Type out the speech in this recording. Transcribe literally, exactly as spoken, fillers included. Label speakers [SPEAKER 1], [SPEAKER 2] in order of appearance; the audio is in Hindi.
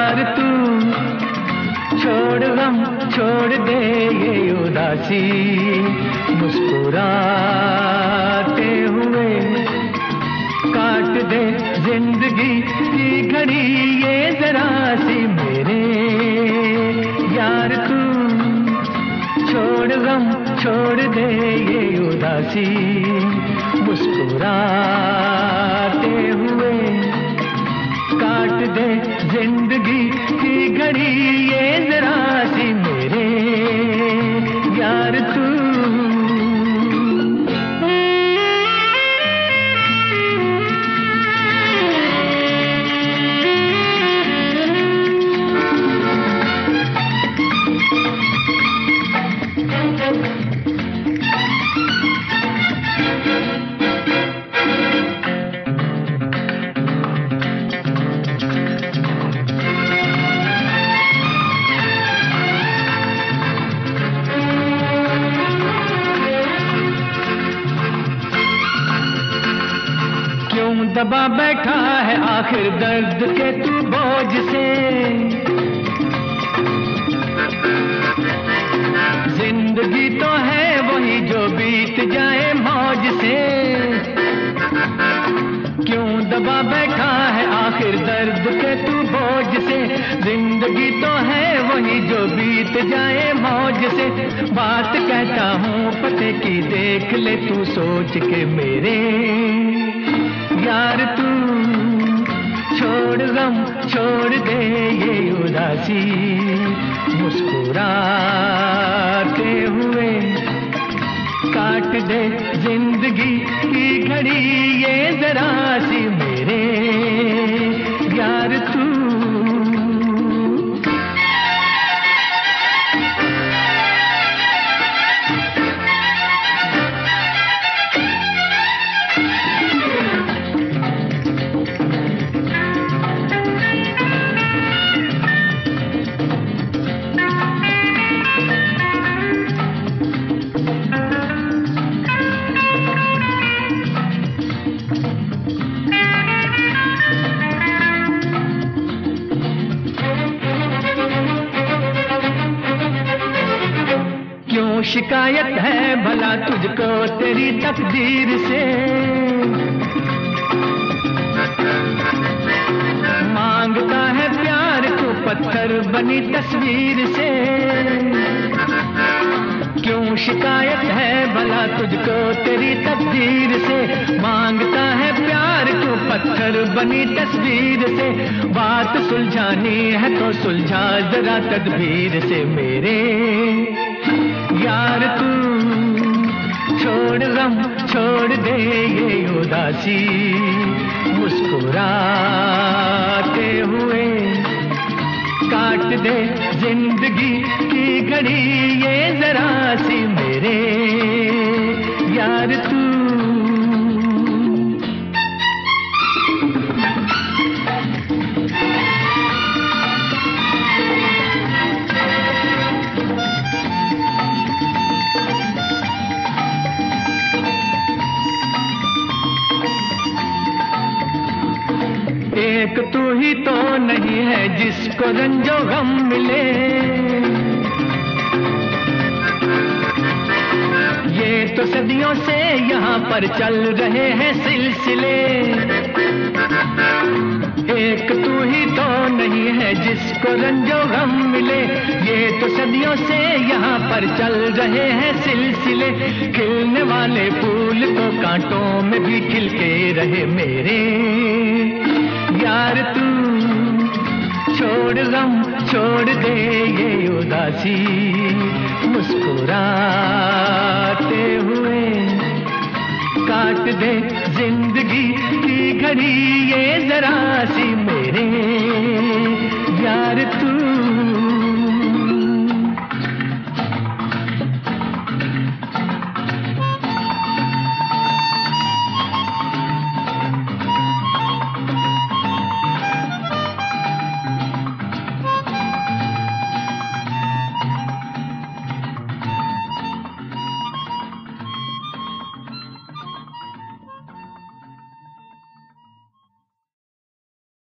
[SPEAKER 1] यार तू छोड़ गम छोड़ दे ये उदासी, मुस्कुराते हुए काट दे जिंदगी की घड़ी ये जरा सी मेरे यार तू छोड़ गम छोड़ दे ये उदासी, मुस्कुराते हुए काट दे जिंदगी की घड़ी ये जरा सी मेरे यार तू। दबा बैठा है आखिर दर्द के तू बोझ से, जिंदगी तो है वही जो बीत जाए मौज से। क्यों दबा बैठा है आखिर दर्द के तू बोझ से, जिंदगी तो है वही जो बीत जाए मौज से। बात कहता हूँ पते की देख ले तू सोच के मेरे यार तू छोड़ गम छोड़ दे ये उदासी, मुस्कुराते हुए काट दे जिंदगी की घड़ी ये जरा सी मेरे यार तू। शिकायत है भला तुझको तेरी तकदीर से, मांगता है प्यार को पत्थर बनी तस्वीर से। क्यों शिकायत है भला तुझको तेरी तकदीर से, मांगता है प्यार को पत्थर बनी तस्वीर से। बात सुलझानी है तो सुलझा जरा तदबीर से मेरे यार तू छोड़ गम छोड़ दे ये उदासी, मुस्कुराते हुए काट दे जिंदगी की घड़ी ये जरा सी मेरे यार तू। एक तू ही तो नहीं है जिसको रंजो गम मिले, ये तो सदियों से यहाँ पर चल रहे हैं सिलसिले। एक तू ही तो नहीं है जिसको रंजो गम मिले, ये तो सदियों से यहाँ पर चल रहे हैं सिलसिले। खिलने वाले फूल तो कांटों में भी खिलके रहे मेरे यार तू छोड़ गम छोड़ दे ये उदासी, मुस्कुराते हुए काट दे जिंदगी की घड़ी ये जरा सी मेरे यार तू।